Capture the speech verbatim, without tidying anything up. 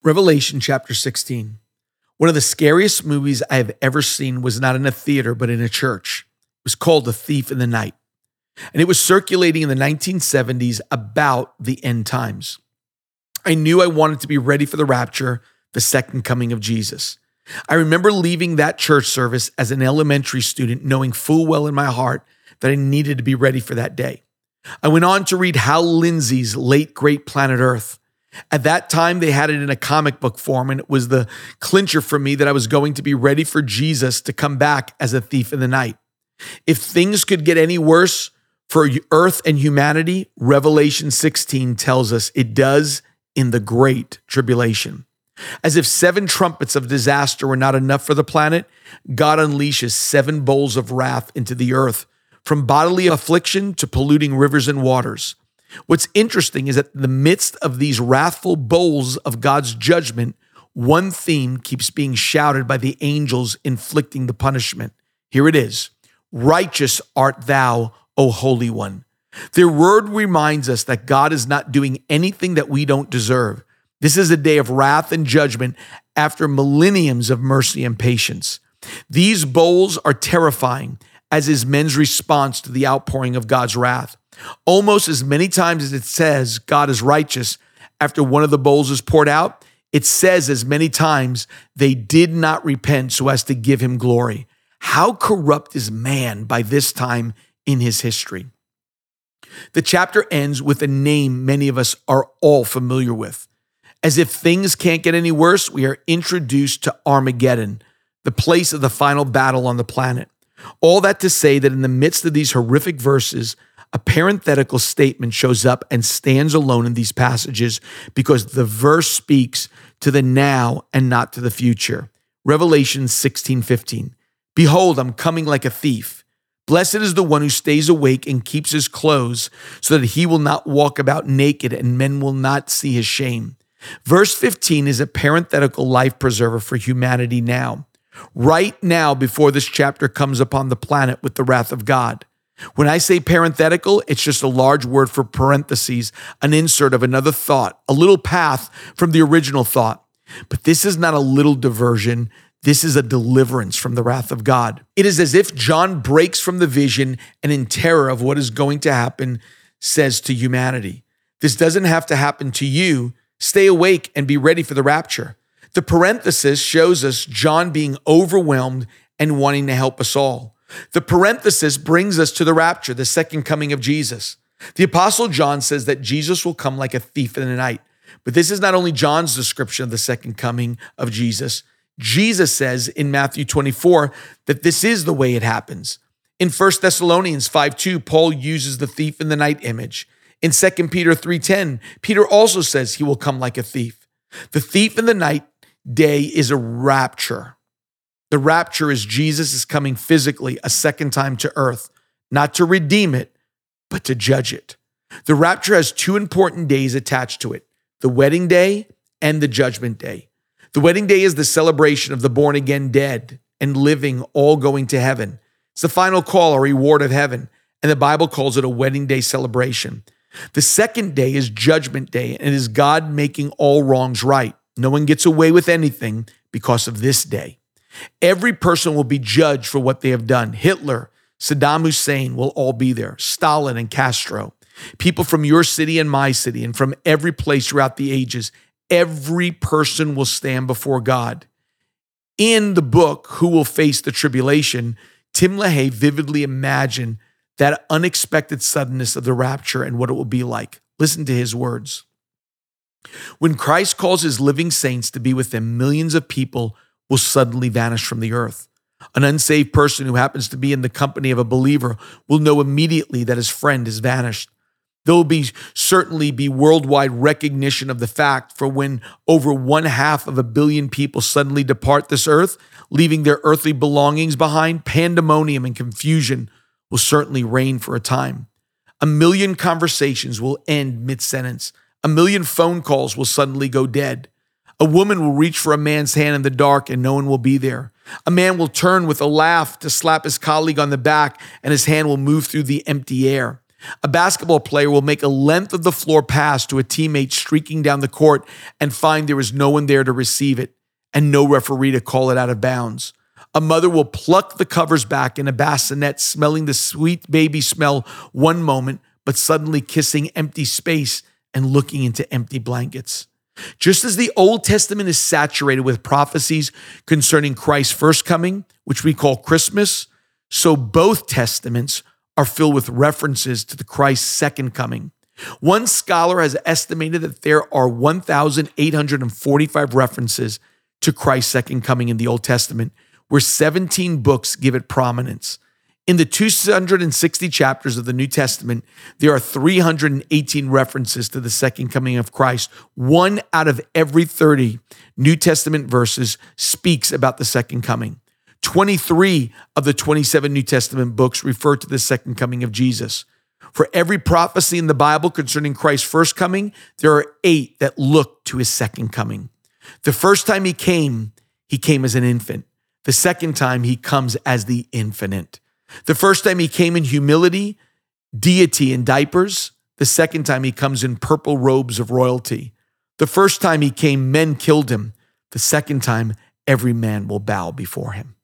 Revelation chapter sixteen. One of the scariest movies I have ever seen was not in a theater, but in a church. It was called The Thief in the Night. And it was circulating in the nineteen seventies about the end times. I knew I wanted to be ready for the rapture, the second coming of Jesus. I remember leaving that church service as an elementary student, knowing full well in my heart that I needed to be ready for that day. I went on to read Hal Lindsey's late great Planet Earth. At that time, they had it in a comic book form, and it was the clincher for me that I was going to be ready for Jesus to come back as a thief in the night. If things could get any worse for earth and humanity, Revelation sixteen tells us it does in the great tribulation. As if seven trumpets of disaster were not enough for the planet, God unleashes seven bowls of wrath into the earth, from bodily affliction to polluting rivers and waters. What's interesting is that in the midst of these wrathful bowls of God's judgment, one theme keeps being shouted by the angels inflicting the punishment. Here it is. Righteous art thou, O Holy One. Their word reminds us that God is not doing anything that we don't deserve. This is a day of wrath and judgment after millenniums of mercy and patience. These bowls are terrifying, as is men's response to the outpouring of God's wrath. Almost as many times as it says God is righteous after one of the bowls is poured out, it says as many times they did not repent so as to give him glory. How corrupt is man by this time in his history? The chapter ends with a name many of us are all familiar with. As if things can't get any worse, we are introduced to Armageddon, the place of the final battle on the planet. All that to say that in the midst of these horrific verses, a parenthetical statement shows up and stands alone in these passages because the verse speaks to the now and not to the future. Revelation sixteen fifteen. Behold, I'm coming like a thief. Blessed is the one who stays awake and keeps his clothes so that he will not walk about naked and men will not see his shame. Verse fifteen is a parenthetical life preserver for humanity now. Right now, before this chapter comes upon the planet with the wrath of God. When I say parenthetical, it's just a large word for parentheses, an insert of another thought, a little path from the original thought. But this is not a little diversion. This is a deliverance from the wrath of God. It is as if John breaks from the vision and in terror of what is going to happen, says to humanity, this doesn't have to happen to you. Stay awake and be ready for the rapture. The parenthesis shows us John being overwhelmed and wanting to help us all. The parenthesis brings us to the rapture, the second coming of Jesus. The Apostle John says that Jesus will come like a thief in the night. But this is not only John's description of the second coming of Jesus. Jesus says in Matthew twenty-four that this is the way it happens. In First Thessalonians five two, Paul uses the thief in the night image. In Second Peter three ten, Peter also says he will come like a thief. The thief in the night day is a rapture. The rapture is Jesus is coming physically a second time to earth, not to redeem it, but to judge it. The rapture has two important days attached to it, the wedding day and the judgment day. The wedding day is the celebration of the born again dead and living all going to heaven. It's the final call or reward of heaven, and the Bible calls it a wedding day celebration. The second day is judgment day, and it is God making all wrongs right. No one gets away with anything because of this day. Every person will be judged for what they have done. Hitler, Saddam Hussein will all be there. Stalin and Castro. People from your city and my city and from every place throughout the ages. Every person will stand before God. In the book, Who Will Face the Tribulation, Tim LaHaye vividly imagined that unexpected suddenness of the rapture and what it will be like. Listen to his words. When Christ calls his living saints to be with him, millions of people will suddenly vanish from the earth. An unsaved person who happens to be in the company of a believer will know immediately that his friend has vanished. There will be certainly be worldwide recognition of the fact for when over one half of a billion people suddenly depart this earth, leaving their earthly belongings behind, pandemonium and confusion will certainly reign for a time. A million conversations will end mid-sentence. A million phone calls will suddenly go dead. A woman will reach for a man's hand in the dark and no one will be there. A man will turn with a laugh to slap his colleague on the back and his hand will move through the empty air. A basketball player will make a length of the floor pass to a teammate streaking down the court and find there is no one there to receive it and no referee to call it out of bounds. A mother will pluck the covers back in a bassinet, smelling the sweet baby smell one moment, but suddenly kissing empty space and looking into empty blankets. Just as the Old Testament is saturated with prophecies concerning Christ's first coming, which we call Christmas, so both testaments are filled with references to the Christ's second coming. One scholar has estimated that there are one thousand eight hundred forty-five references to Christ's second coming in the Old Testament, where seventeen books give it prominence. In the two hundred sixty chapters of the New Testament, there are three hundred eighteen references to the second coming of Christ. One out of every thirty New Testament verses speaks about the second coming. twenty-three of the twenty-seven New Testament books refer to the second coming of Jesus. For every prophecy in the Bible concerning Christ's first coming, there are eight that look to his second coming. The first time he came, he came as an infant. The second time, he comes as the infinite. The first time he came in humility, deity in diapers. The second time he comes in purple robes of royalty. The first time he came, men killed him. The second time, every man will bow before him.